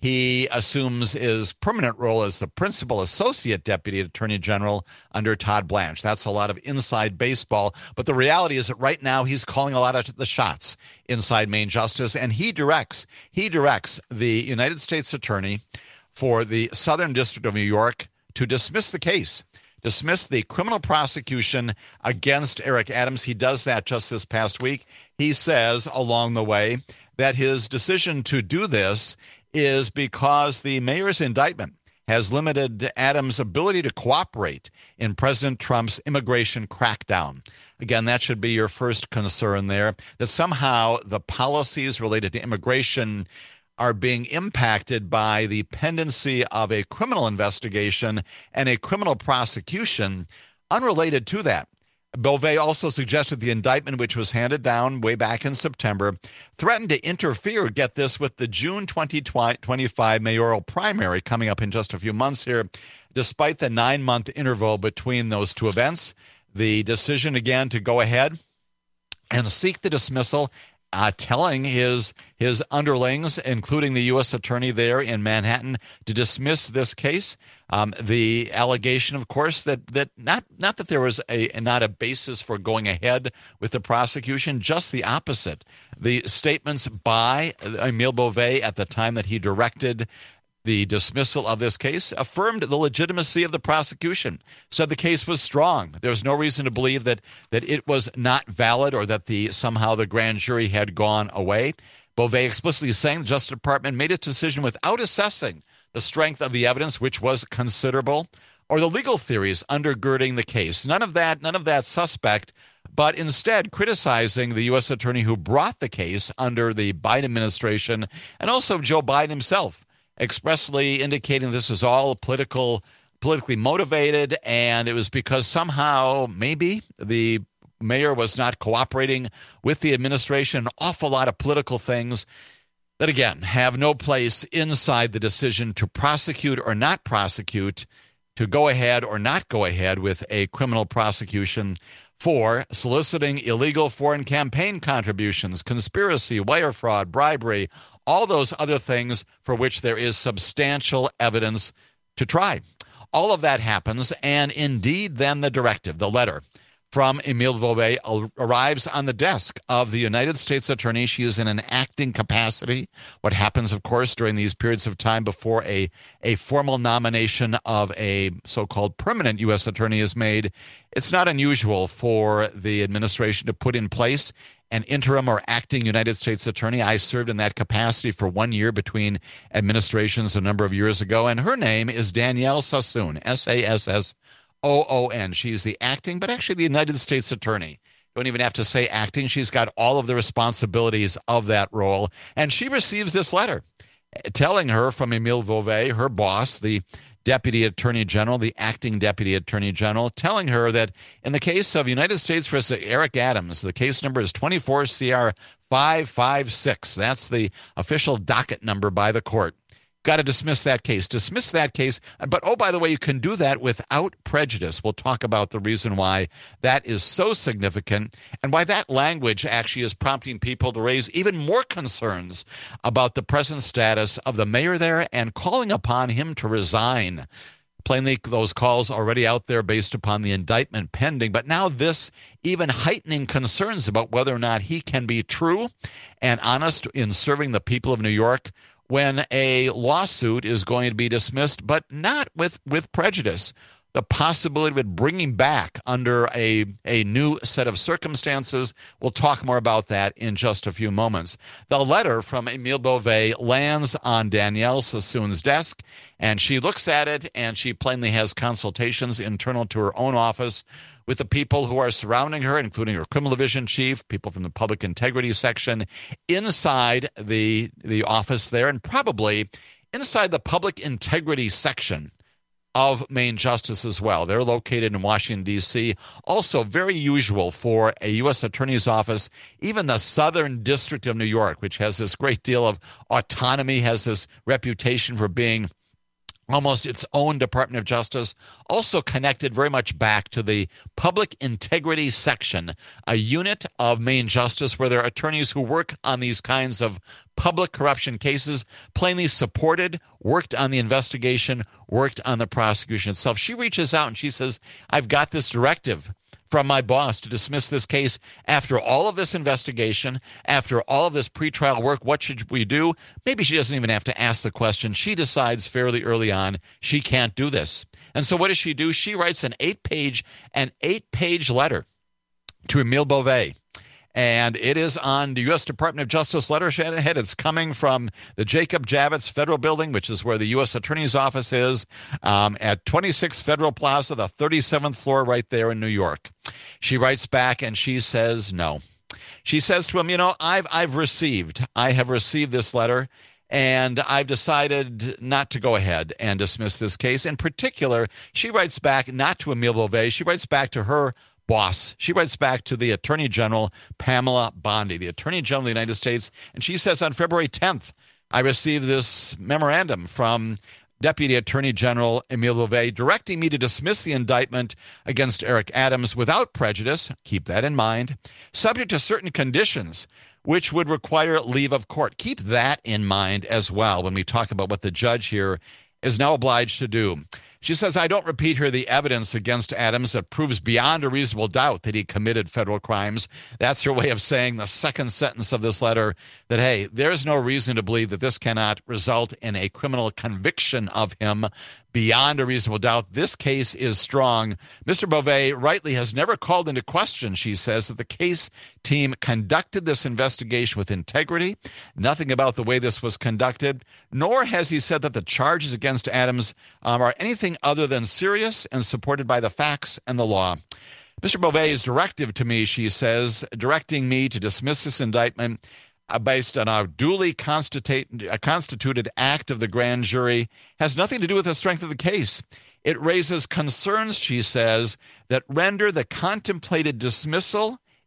he assumes his permanent role as the principal associate deputy attorney general under Todd Blanche. That's a lot of inside baseball. But the reality is that right now he's calling a lot of the shots inside Main Justice, and he directs, he directs the United States attorney for the Southern District of New York to dismiss the case, dismiss the criminal prosecution against Eric Adams. He does that just this past week. He says along the way that his decision to do this is because the mayor's indictment has limited Adams' ability to cooperate in President Trump's immigration crackdown. Again, that should be your first concern there, that somehow the policies related to immigration are being impacted by the pendency of a criminal investigation and a criminal prosecution unrelated to that. Beauvais also suggested the indictment, which was handed down way back in September, threatened to interfere, get this, with the June twenty twenty-five mayoral primary coming up in just a few months here. Despite the nine-month interval between those two events, the decision again to go ahead and seek the dismissal, Uh, telling his his underlings, including the U S attorney there in Manhattan, to dismiss this case. Um, the allegation, of course, that that not not that there was a not a basis for going ahead with the prosecution, just the opposite. The statements by Emile Beauvais at the time that he directed the dismissal of this case affirmed the legitimacy of the prosecution, said the case was strong. There was no reason to believe that that it was not valid or that the somehow the grand jury had gone away. Beauvais explicitly saying the Justice Department made its decision without assessing the strength of the evidence, which was considerable, or the legal theories undergirding the case. None of that, none of that suspect, but instead criticizing the U S attorney who brought the case under the Biden administration and also Joe Biden himself, expressly indicating this was all political, politically motivated, and it was because somehow maybe the mayor was not cooperating with the administration, an awful lot of political things. that, again, have no place inside the decision to prosecute or not prosecute, to go ahead or not go ahead with a criminal prosecution for soliciting illegal foreign campaign contributions, conspiracy, wire fraud, bribery, all those other things for which there is substantial evidence to try. All of that happens, and indeed then the directive, the letter from Emile Beauvais arrives on the desk of the United States Attorney. She is in an acting capacity. What happens, of course, during these periods of time before a, a formal nomination of a so-called permanent U S attorney is made, it's not unusual for the administration to put in place an interim or acting United States attorney. I served in that capacity for one year between administrations a number of years ago, and her name is Danielle Sassoon, S A S S O O N. She's the acting, but actually the United States attorney. Don't even have to say acting. She's got all of the responsibilities of that role. And she receives this letter telling her from Emile Beauvais, her boss, the Deputy Attorney General, the acting Deputy Attorney General, telling her that in the case of United States versus Eric Adams, the case number is twenty-four C R five five six. That's the official docket number by the court. Got to dismiss that case. Dismiss that case. But, oh, by the way, you can do that without prejudice. We'll talk about the reason why that is so significant and why that language actually is prompting people to raise even more concerns about the present status of the mayor there and calling upon him to resign. Plainly, those calls already out there based upon the indictment pending. But now this even heightening concerns about whether or not he can be true and honest in serving the people of New York when a lawsuit is going to be dismissed, but not with, with prejudice. The possibility of it bringing back under a, a new set of circumstances. We'll talk more about that in just a few moments. The letter from Emile Beauvais lands on Danielle Sassoon's desk, and she looks at it, and she plainly has consultations internal to her own office with the people who are surrounding her, including her criminal division chief, people from the public integrity section, inside the, the office there, and probably inside the public integrity section of Main Justice as well. They're located in Washington, D C Also very usual for a U S attorney's office, even the Southern District of New York, which has this great deal of autonomy, has this reputation for being almost its own Department of Justice, also connected very much back to the Public Integrity Section, a unit of Main Justice where there are attorneys who work on these kinds of public corruption cases, plainly supported, worked on the investigation, worked on the prosecution itself. She reaches out and she says, I've got this directive from my boss to dismiss this case after all of this investigation, after all of this pretrial work. What should we do? Maybe she doesn't even have to ask the question. She decides fairly early on she can't do this. And so what does she do? She writes an eight-page, an eight-page letter to Emile Beauvais. And it is on the U S Department of Justice letterhead. It's coming from the Jacob Javits Federal Building, which is where the U S Attorney's Office is, um, at twenty-six Federal Plaza, the thirty-seventh floor right there in New York. She writes back and she says no. She says to him, you know, I've, I've received, I have received this letter, and I've decided not to go ahead and dismiss this case. In particular, she writes back not to Emile Beauvais. She writes back to her boss. She writes back to the Attorney General, Pamela Bondi, the Attorney General of the United States, and she says on February tenth, I received this memorandum from Deputy Attorney General Emile Beauvais directing me to dismiss the indictment against Eric Adams without prejudice, keep that in mind, subject to certain conditions which would require leave of court. Keep that in mind as well when we talk about what the judge here is now obliged to do. She says, I don't repeat here the evidence against Adams that proves beyond a reasonable doubt that he committed federal crimes. That's her way of saying the second sentence of this letter that, hey, there's no reason to believe that this cannot result in a criminal conviction of him beyond a reasonable doubt. This case is strong. Mister Beauvais rightly has never called into question, she says, that the case team conducted this investigation with integrity, nothing about the way this was conducted, nor has he said that the charges against Adams um, are anything other than serious and supported by the facts and the law. Mister Beauvais' directive to me, she says, directing me to dismiss this indictment uh, based on a duly constituted, a constituted act of the grand jury has nothing to do with the strength of the case. It raises concerns, she says, that render the contemplated dismissal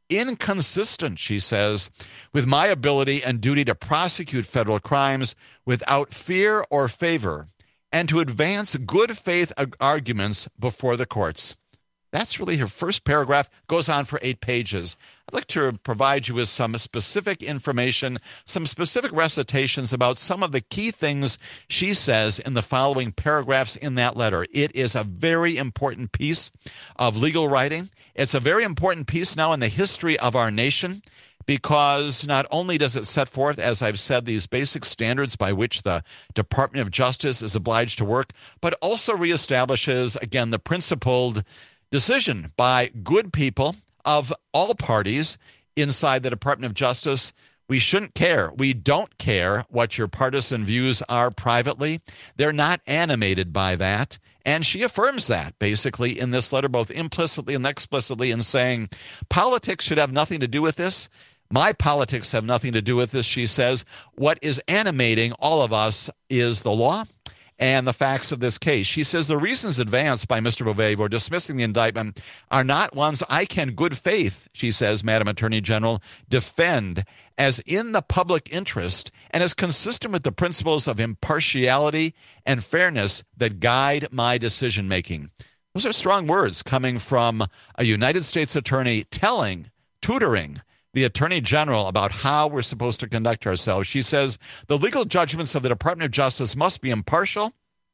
inconsistent, she says, with my ability and duty to prosecute federal crimes without fear or favor and to advance good faith arguments before the courts. That's really her first paragraph, goes on for eight pages. I'd like to provide you with some specific information, some specific recitations about some of the key things she says in the following paragraphs in that letter. It is a very important piece of legal writing. It's a very important piece now in the history of our nation, because not only does it set forth, as I've said, these basic standards by which the Department of Justice is obliged to work, but also reestablishes, again, the principled decision by good people of all parties inside the Department of Justice. We shouldn't care. We don't care what your partisan views are privately. They're not animated by that. And she affirms that, basically, in this letter, both implicitly and explicitly, in saying politics should have nothing to do with this. My politics have nothing to do with this, she says. What is animating all of us is the law and the facts of this case. She says the reasons advanced by Mister Beauvais for dismissing the indictment are not ones I can good faith, she says, Madam Attorney General, defend as in the public interest and as consistent with the principles of impartiality and fairness that guide my decision-making. Those are strong words coming from a United States attorney telling, tutoring, the Attorney General about how we're supposed to conduct ourselves. She says the legal judgments of the Department of Justice must be impartial,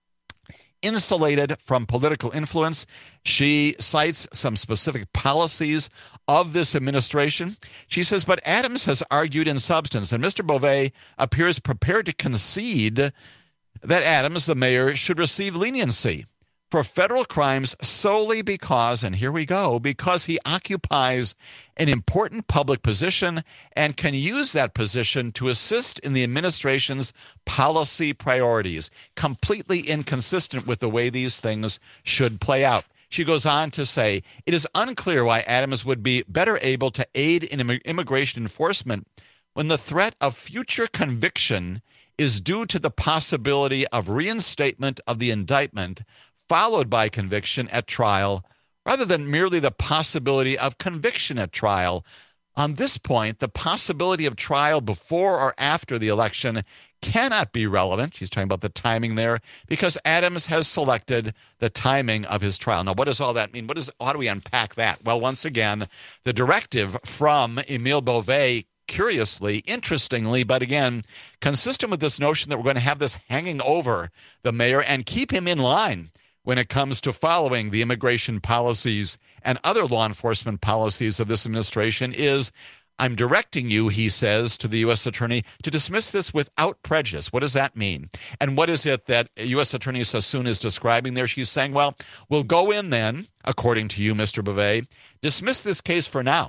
insulated from political influence. She cites some specific policies of this administration. She says, but Adams has argued in substance, and Mister Beauvais appears prepared to concede that Adams, the mayor, should receive leniency for federal crimes solely because, and here we go, because he occupies an important public position and can use that position to assist in the administration's policy priorities. Completely inconsistent with the way these things should play out. She goes on to say, it is unclear why Adams would be better able to aid in immigration enforcement when the threat of future conviction is due to the possibility of reinstatement of the indictment followed by conviction at trial, rather than merely the possibility of conviction at trial. On this point, the possibility of trial before or after the election cannot be relevant. She's talking about the timing there, because Adams has selected the timing of his trial. Now, what does all that mean? What is, how do we unpack that? Well, once again, the directive from Emile Beauvais, curiously, interestingly, but again, consistent with this notion that we're going to have this hanging over the mayor and keep him in line when it comes to following the immigration policies and other law enforcement policies of this administration, is I'm directing you, he says to the U S attorney, to dismiss this without prejudice. What does that mean? And what is it that U S Attorney Sassoon is describing there? She's saying, well, we'll go in then, according to you, Mister Beauvais, dismiss this case for now.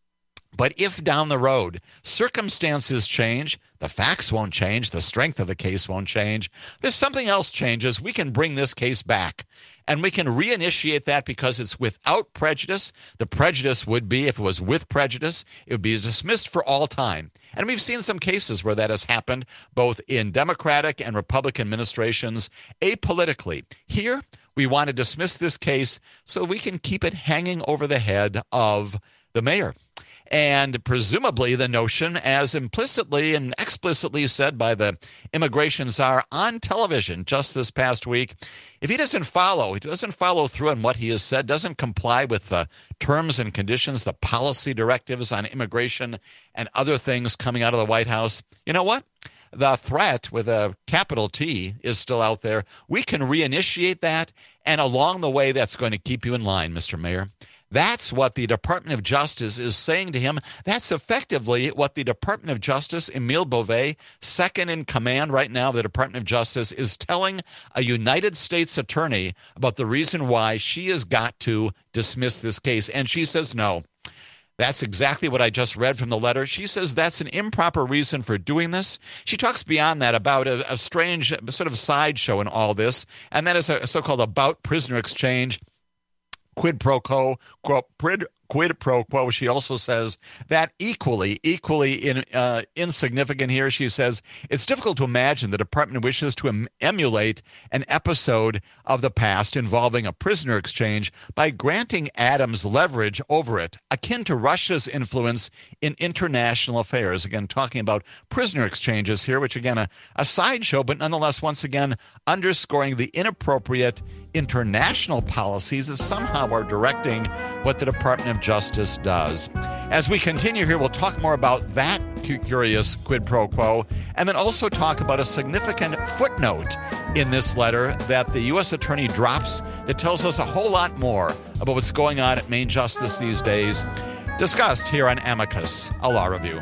But if down the road circumstances change, the facts won't change, the strength of the case won't change. But if something else changes, we can bring this case back and we can reinitiate that because it's without prejudice. The prejudice would be, if it was with prejudice, it would be dismissed for all time. And we've seen some cases where that has happened, both in Democratic and Republican administrations, apolitically. Here, we want to dismiss this case so we can keep it hanging over the head of the mayor. And presumably the notion, as implicitly and explicitly said by the immigration czar on television just this past week, if he doesn't follow, he doesn't follow through on what he has said, doesn't comply with the terms and conditions, the policy directives on immigration and other things coming out of the White House, you know what? The threat with a capital T is still out there. We can reinitiate that, and along the way, that's going to keep you in line, Mister Mayor. That's what the Department of Justice is saying to him. That's effectively what the Department of Justice, Emile Beauvais, second in command right now of the Department of Justice, is telling a United States attorney about the reason why she has got to dismiss this case. And she says no. That's exactly what I just read from the letter. She says that's an improper reason for doing this. She talks beyond that about a, a strange sort of sideshow in all this, and that is a so-called about prisoner exchange, quid pro quo, quid, quid pro quo. She also says that equally, equally in, uh, insignificant here. She says, it's difficult to imagine the department wishes to em- emulate an episode of the past involving a prisoner exchange by granting Adams leverage over it, akin to Russia's influence in international affairs. Again, talking about prisoner exchanges here, which again, a, a sideshow, but nonetheless, once again, underscoring the inappropriate international policies that somehow are directing what the Department of Justice does. As we continue here, we'll talk more about that curious quid pro quo, and then also talk about a significant footnote in this letter that the U S Attorney drops that tells us a whole lot more about what's going on at Main Justice these days. Discussed here on Amicus, a law review.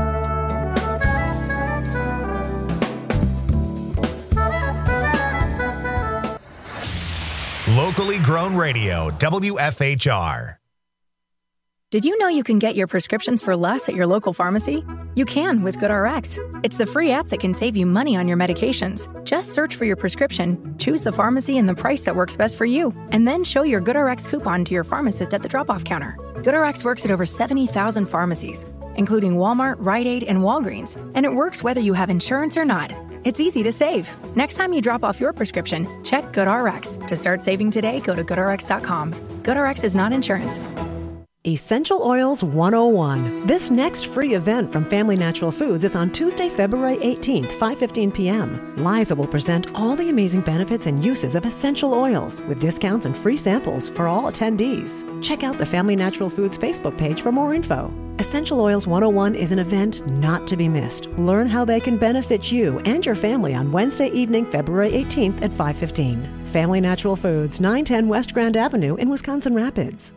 Locally grown radio, W F H R. Did you know you can get your prescriptions for less at your local pharmacy? You can with GoodRx. It's the free app that can save you money on your medications. Just search for your prescription, choose the pharmacy and the price that works best for you, and then show your GoodRx coupon to your pharmacist at the drop-off counter. GoodRx works at over seventy thousand pharmacies, including Walmart, Rite Aid, and Walgreens, and it works whether you have insurance or not. It's easy to save. Next time you drop off your prescription, check GoodRx. To start saving today, go to good r x dot com. GoodRx is not insurance. Essential Oils one oh one. This next free event from Family Natural Foods is on Tuesday, February eighteenth, five fifteen p.m. Liza will present all the amazing benefits and uses of essential oils with discounts and free samples for all attendees. Check out the Family Natural Foods Facebook page for more info. Essential Oils one oh one is an event not to be missed. Learn how they can benefit you and your family on Wednesday evening, February eighteenth at five fifteen. Family Natural Foods, nine ten West Grand Avenue in Wisconsin Rapids.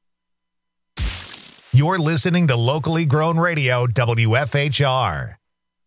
You're listening to Locally Grown Radio, W F H R.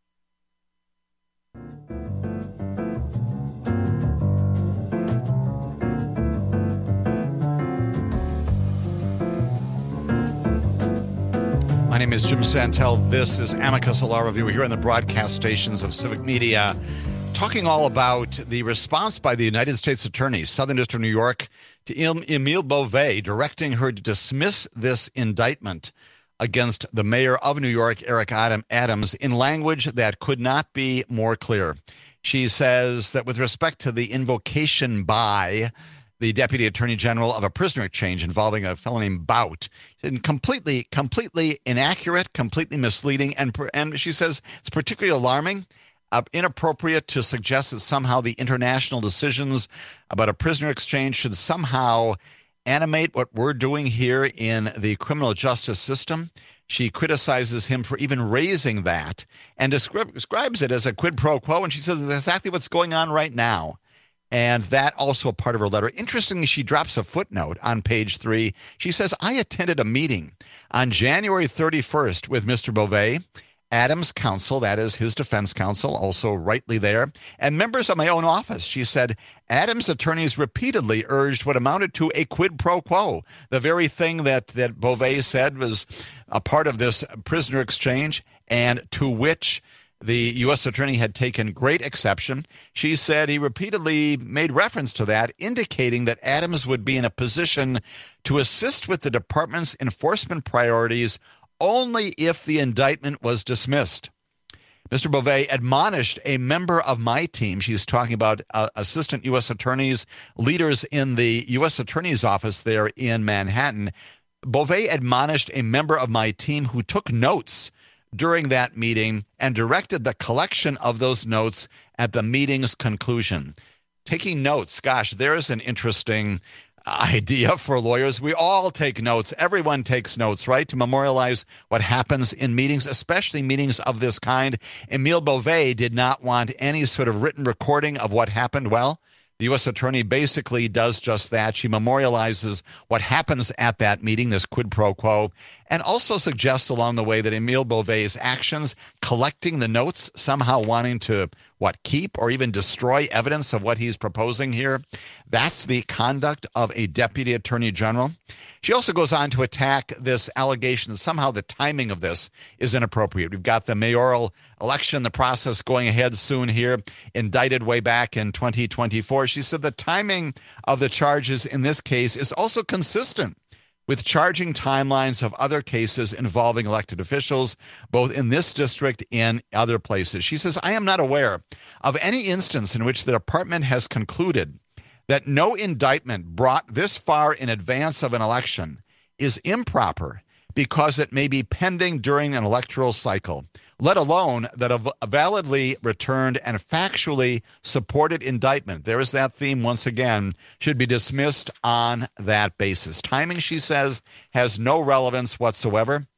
My name is Jim Santel. This is Amicus, a law review. We're here on the broadcast stations of Civic Media, talking all about the response by the United States Attorney, Southern District of New York, to Emile Beauvais, directing her to dismiss this indictment against the mayor of New York, Eric Adams, in language that could not be more clear. She says that with respect to the invocation by the Deputy Attorney General of a prisoner exchange involving a fellow named Bout, and completely, completely inaccurate, completely misleading, and and she says it's particularly alarming, uh, inappropriate to suggest that somehow the international decisions about a prisoner exchange should somehow animate what we're doing here in the criminal justice system. She criticizes him for even raising that and descri- describes it as a quid pro quo, and she says that's exactly what's going on right now. And that also a part of her letter. Interestingly, she drops a footnote on page three. She says, I attended a meeting on January thirty-first with Mister Beauvais, Adams' counsel, that is his defense counsel, also rightly there, and members of my own office. She said, Adams' attorneys repeatedly urged what amounted to a quid pro quo, the very thing that, that Beauvais said was a part of this prisoner exchange, and to which the U S attorney had taken great exception. She said he repeatedly made reference to that, indicating that Adams would be in a position to assist with the department's enforcement priorities only if the indictment was dismissed. Mister Beauvais admonished a member of my team. She's talking about uh, assistant U S attorneys, leaders in the U S attorney's office there in Manhattan. Beauvais admonished a member of my team who took notes during that meeting and directed the collection of those notes at the meeting's conclusion. Taking notes, gosh, there's an interesting idea for lawyers. We all take notes. Everyone takes notes, right? To memorialize what happens in meetings, especially meetings of this kind. Emile Beauvais did not want any sort of written recording of what happened. Well, the U S attorney basically does just that. She memorializes what happens at that meeting, this quid pro quo, and also suggests along the way that Emile Beauvais' actions, collecting the notes, somehow wanting to, what, keep or even destroy evidence of what he's proposing here, that's the conduct of a deputy attorney general. She also goes on to attack this allegation that somehow the timing of this is inappropriate. We've got the mayoral election, the process going ahead soon here, indicted way back in twenty twenty-four. She said the timing of the charges in this case is also consistent with charging timelines of other cases involving elected officials, both in this district and other places. She says, I am not aware of any instance in which the department has concluded that no indictment brought this far in advance of an election is improper because it may be pending during an electoral cycle, let alone that a validly returned and factually supported indictment, there is that theme once again, should be dismissed on that basis. Timing, she says, has no relevance whatsoever.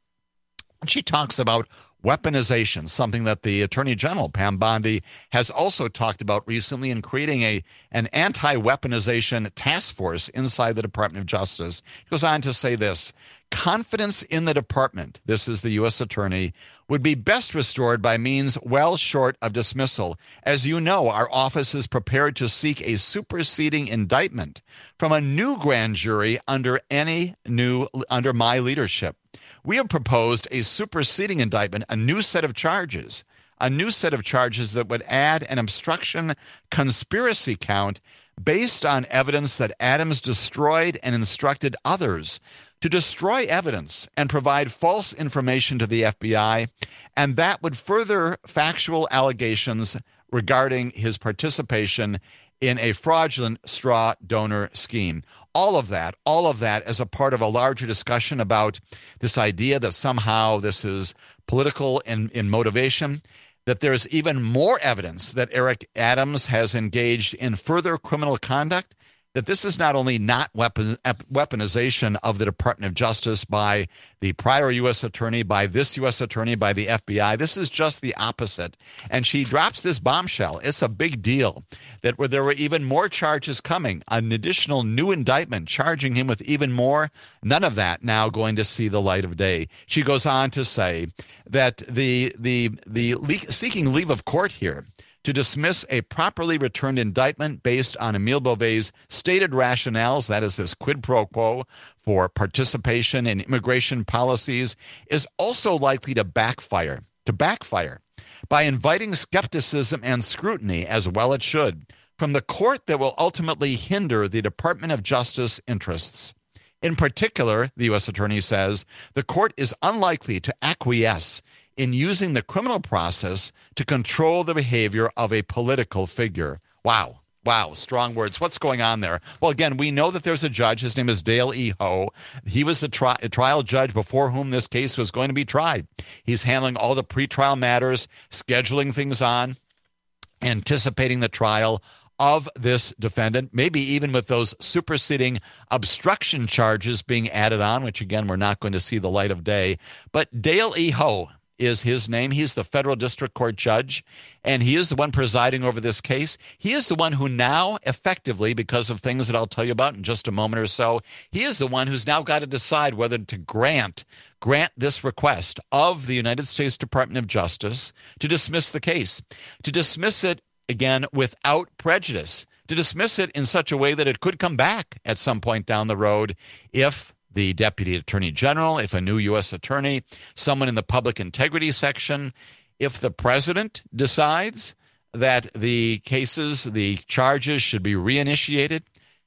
She talks about weaponization, something that the Attorney General, Pam Bondi, has also talked about recently in creating a an anti-weaponization task force inside the Department of Justice. She goes on to say this, confidence in the department, this is the U S Attorney, would be best restored by means well short of dismissal. As you know, our office is prepared to seek a superseding indictment from a new grand jury under any new under my leadership. We have proposed a superseding indictment, a new set of charges, a new set of charges that would add an obstruction conspiracy count based on evidence that Adams destroyed and instructed others to destroy evidence and provide false information to the F B I, and that would further factual allegations regarding his participation in a fraudulent straw donor scheme. All of that, all of that as a part of a larger discussion about this idea that somehow this is political in, in motivation, that there's even more evidence that Eric Adams has engaged in further criminal conduct, that this is not only not weapon, weaponization of the Department of Justice by the prior U S Attorney, by this U S Attorney, by the F B I. This is just the opposite. And she drops this bombshell. It's a big deal that where there were even more charges coming, an additional new indictment charging him with even more. None of that now going to see the light of day. She goes on to say that the the the le- seeking leave of court here to dismiss a properly returned indictment based on Emile Beauvais' stated rationales, that is this quid pro quo for participation in immigration policies, is also likely to backfire, to backfire by inviting skepticism and scrutiny, as well it should, from the court that will ultimately hinder the Department of Justice interests. In particular, the U S Attorney says, the court is unlikely to acquiesce in using the criminal process to control the behavior of a political figure. Wow. Wow. Strong words. What's going on there? Well, again, we know that there's a judge. His name is Dale E. Ho. He was the tri- trial judge before whom this case was going to be tried. He's handling all the pretrial matters, scheduling things on, anticipating the trial of this defendant, maybe even with those superseding obstruction charges being added on, which, again, we're not going to see the light of day. But Dale E. Ho is his name. He's the federal district court judge, and he is the one presiding over this case. He is the one who now effectively, because of things that I'll tell you about in just a moment or so, he is the one who's now got to decide whether to grant grant this request of the United States Department of Justice to dismiss the case, to dismiss it, again, without prejudice, to dismiss it in such a way that it could come back at some point down the road if the Deputy Attorney General, if a new U S Attorney, someone in the public integrity section, if the president decides that the cases, the charges should be reinitiated.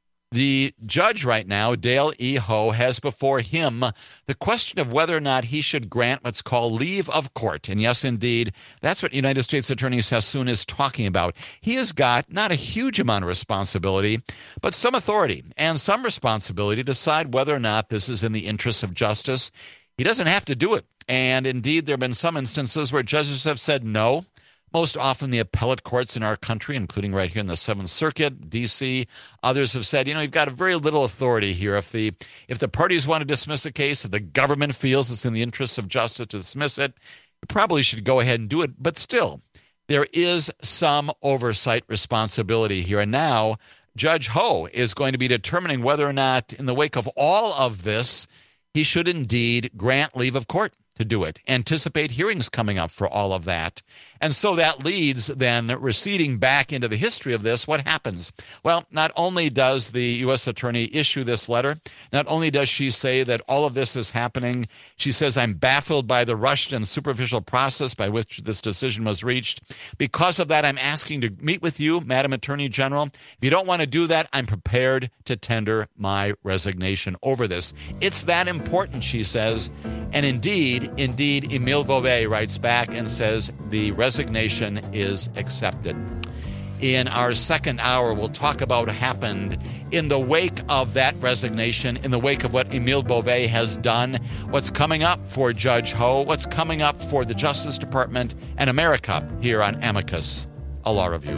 The judge right now, Dale E. Ho, has before him the question of whether or not he should grant what's called leave of court. And yes, indeed, that's what United States Attorney Sassoon is talking about. He has got not a huge amount of responsibility, but some authority and some responsibility to decide whether or not this is in the interests of justice. He doesn't have to do it. And indeed, there have been some instances where judges have said no. Most often the appellate courts in our country, including right here in the Seventh Circuit, D C, others have said, you know, you've got a very little authority here. If the if the parties want to dismiss a case, if the government feels it's in the interests of justice to dismiss it, you probably should go ahead and do it. But still, there is some oversight responsibility here. And now Judge Ho is going to be determining whether or not, in the wake of all of this, he should indeed grant leave of court. to do it. Anticipate hearings coming up for all of that. And so that leads then receding back into the history of this. What happens? Well, not only does the U S attorney issue this letter, not only does she say that all of this is happening, she says, I'm baffled by the rushed and superficial process by which this decision was reached. Because of that, I'm asking to meet with you, Madam Attorney General. If you don't want to do that, I'm prepared to tender my resignation over this. It's that important, she says. And indeed, indeed, Émile Beauvais writes back and says the resignation is accepted. In our second hour, we'll talk about what happened in the wake of that resignation, in the wake of what Émile Beauvais has done, what's coming up for Judge Ho, what's coming up for the Justice Department and America here on Amicus, a law review.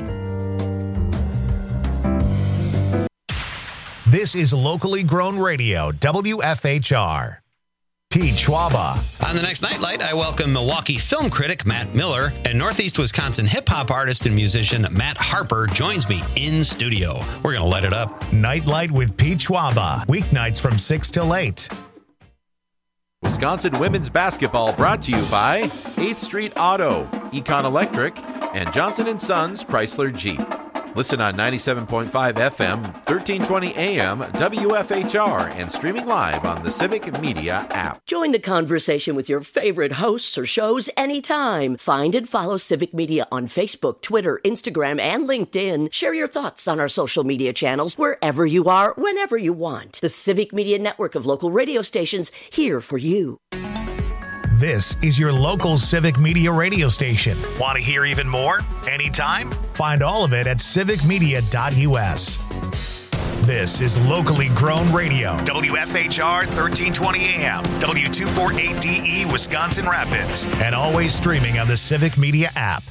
This is locally grown radio, W F H R. Pete Schwaba. On the next Nightlight, I welcome Milwaukee film critic Matt Miller, and Northeast Wisconsin hip-hop artist and musician Matt Harper joins me in studio. We're going to let it up. Nightlight with Pete Schwaba. Weeknights from six till eight. Wisconsin women's basketball brought to you by eighth Street Auto, Econ Electric, and Johnson and Sons Chrysler Jeep. Listen on ninety-seven point five F M, thirteen twenty A M, W F H R, and streaming live on the Civic Media app. Join the conversation with your favorite hosts or shows anytime. Find and follow Civic Media on Facebook, Twitter, Instagram, and LinkedIn. Share your thoughts on our social media channels wherever you are, whenever you want. The Civic Media network of local radio stations here for you. This is your local Civic Media radio station. Want to hear even more? Anytime? Find all of it at civic media dot U S. This is locally grown radio. W F H R thirteen twenty A M, W two forty-eight D E Wisconsin Rapids, and always streaming on the Civic Media app.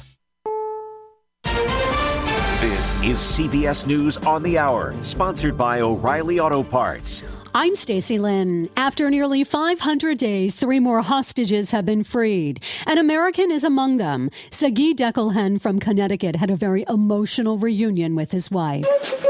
This is C B S News on the Hour, sponsored by O'Reilly Auto Parts. I'm Stacey Lynn. After nearly five hundred days, three more hostages have been freed. An American is among them. Sagi Deckelhen from Connecticut had a very emotional reunion with his wife.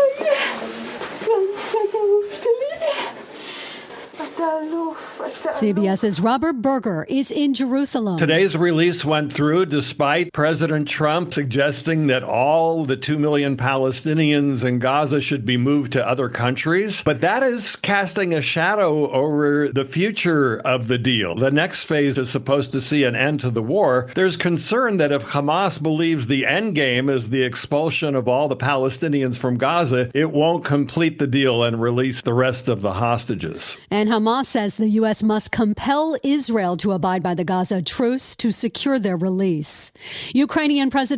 CBS's Robert Berger is in Jerusalem. Today's release went through despite President Trump suggesting that all the two million Palestinians in Gaza should be moved to other countries. But that is casting a shadow over the future of the deal. The next phase is supposed to see an end to the war. There's concern that if Hamas believes the end game is the expulsion of all the Palestinians from Gaza, it won't complete the deal and release the rest of the hostages. And Hamas says the U S must compel Israel to abide by the Gaza truce to secure their release. Ukrainian President